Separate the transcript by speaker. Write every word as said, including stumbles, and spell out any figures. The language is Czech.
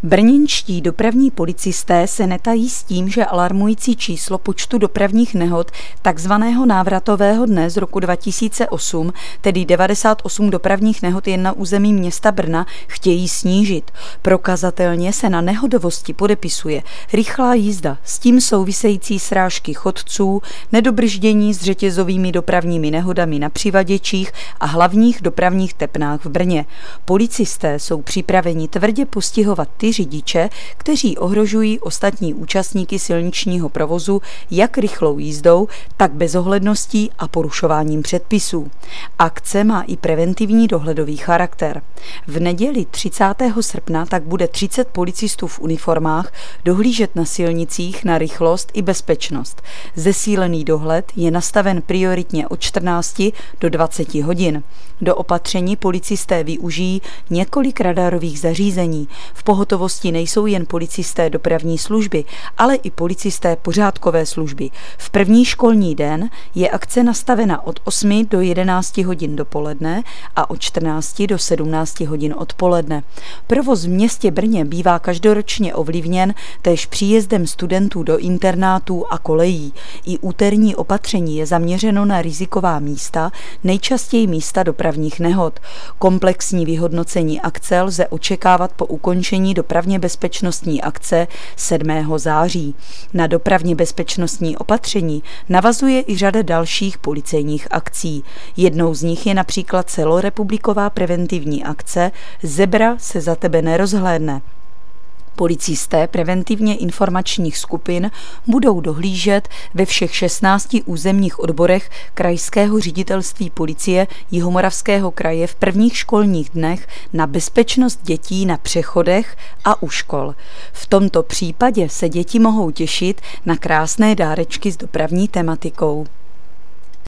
Speaker 1: Brněnští dopravní policisté se netají s tím, že alarmující číslo počtu dopravních nehod takzvaného návratového dne z roku dva tisíce osm, tedy devadesát osm dopravních nehod jen na území města Brna, chtějí snížit. Prokazatelně se na nehodovosti podepisuje rychlá jízda, s tím související srážky chodců, nedobrždění s řetězovými dopravními nehodami na přivaděčích a hlavních dopravních tepnách v Brně. Policisté jsou připraveni tvrdě postihovat ty řidiče, kteří ohrožují ostatní účastníky silničního provozu jak rychlou jízdou, tak bezohledností a porušováním předpisů. Akce má i preventivní dohledový charakter. V neděli třicátého srpna tak bude třicet policistů v uniformách dohlížet na silnicích na rychlost i bezpečnost. Zesílený dohled je nastaven prioritně od čtrnácti do dvaceti hodin. Do opatření policisté využijí několik radarových zařízení. V pohotovosti nejsou jen policisté dopravní služby, ale i policisté pořádkové služby. V první školní den je akce nastavena od osmi do jedenácti hodin dopoledne a od čtrnácti do sedmnácti hodin odpoledne. Provoz v městě Brně bývá každoročně ovlivněn též příjezdem studentů do internátů a kolejí. I úterní opatření je zaměřeno na riziková místa, nejčastěji místa dopravních nehod. Komplexní vyhodnocení akce lze očekávat po ukončení dopravně bezpečnostní akce sedmého září. Na dopravně bezpečnostní opatření navazuje i řada dalších policejních akcí. Jednou z nich je například celorepubliková preventivní akce Zebra se za tebe nerozhlédne. Policisté preventivně informačních skupin budou dohlížet ve všech šestnácti územních odborech Krajského ředitelství policie Jihomoravského kraje v prvních školních dnech na bezpečnost dětí na přechodech a u škol. V tomto případě se děti mohou těšit na krásné dárečky s dopravní tematikou.